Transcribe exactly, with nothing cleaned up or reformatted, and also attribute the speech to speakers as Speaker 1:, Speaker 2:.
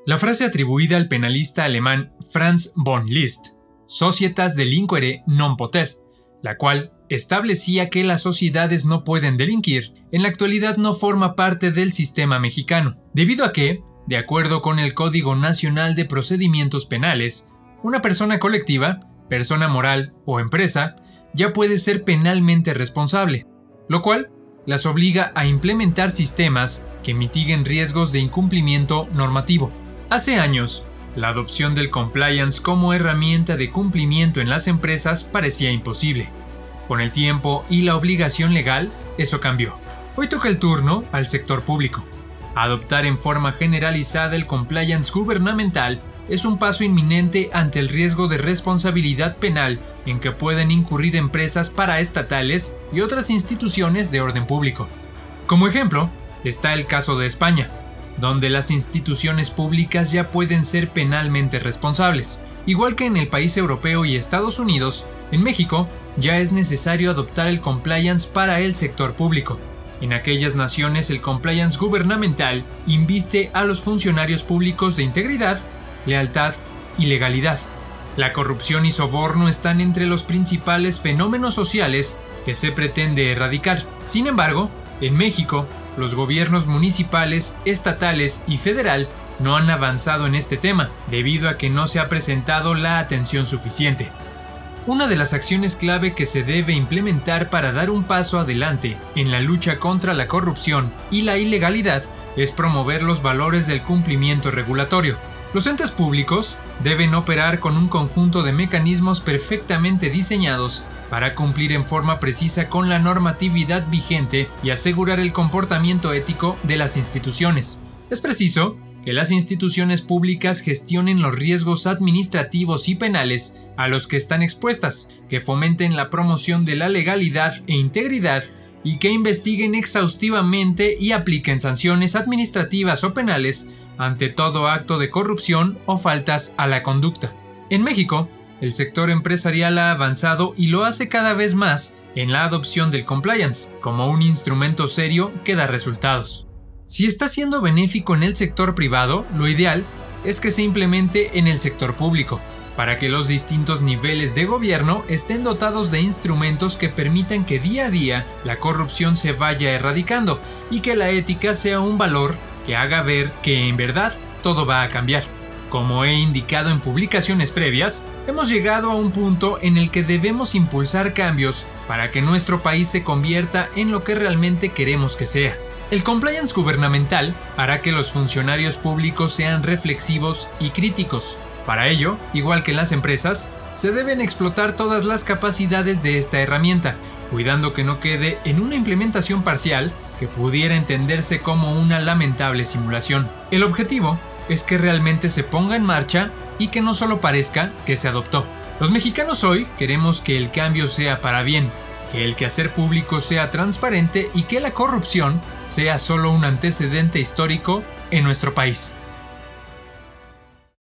Speaker 1: La frase atribuida al penalista alemán Franz von Liszt, Societas delinquere non potest, la cual establecía que las sociedades no pueden delinquir, en la actualidad no forma parte del sistema mexicano, debido a que, de acuerdo con el Código Nacional de Procedimientos Penales, una persona colectiva, persona moral o empresa ya puede ser penalmente responsable, lo cual las obliga a implementar sistemas que mitiguen riesgos de incumplimiento normativo. Hace años, la adopción del compliance como herramienta de cumplimiento en las empresas parecía imposible. Con el tiempo y la obligación legal, eso cambió. Hoy toca el turno al sector público. Adoptar en forma generalizada el compliance gubernamental es un paso inminente ante el riesgo de responsabilidad penal en que pueden incurrir empresas paraestatales y otras instituciones de orden público. Como ejemplo, está el caso de España, donde las instituciones públicas ya pueden ser penalmente responsables. Igual que en el país europeo y Estados Unidos, en México ya es necesario adoptar el compliance para el sector público. En aquellas naciones el compliance gubernamental inviste a los funcionarios públicos de integridad, lealtad y legalidad. La corrupción y soborno están entre los principales fenómenos sociales que se pretende erradicar. Sin embargo, en México, los gobiernos municipales, estatales y federal no han avanzado en este tema, debido a que no se ha presentado la atención suficiente. Una de las acciones clave que se debe implementar para dar un paso adelante en la lucha contra la corrupción y la ilegalidad es promover los valores del cumplimiento regulatorio. Los entes públicos deben operar con un conjunto de mecanismos perfectamente diseñados para cumplir en forma precisa con la normatividad vigente y asegurar el comportamiento ético de las instituciones. Es preciso que las instituciones públicas gestionen los riesgos administrativos y penales a los que están expuestas, que fomenten la promoción de la legalidad e integridad y que investiguen exhaustivamente y apliquen sanciones administrativas o penales ante todo acto de corrupción o faltas a la conducta. En México, el sector empresarial ha avanzado y lo hace cada vez más en la adopción del compliance como un instrumento serio que da resultados. Si está siendo benéfico en el sector privado, lo ideal es que se implemente en el sector público, para que los distintos niveles de gobierno estén dotados de instrumentos que permitan que día a día la corrupción se vaya erradicando y que la ética sea un valor que haga ver que en verdad todo va a cambiar. Como he indicado en publicaciones previas, hemos llegado a un punto en el que debemos impulsar cambios para que nuestro país se convierta en lo que realmente queremos que sea. El compliance gubernamental hará que los funcionarios públicos sean reflexivos y críticos. Para ello, igual que en las empresas, se deben explotar todas las capacidades de esta herramienta, cuidando que no quede en una implementación parcial que pudiera entenderse como una lamentable simulación. El objetivo es que realmente se ponga en marcha y que no solo parezca que se adoptó. Los mexicanos hoy queremos que el cambio sea para bien, que el quehacer público sea transparente y que la corrupción sea solo un antecedente histórico en nuestro país.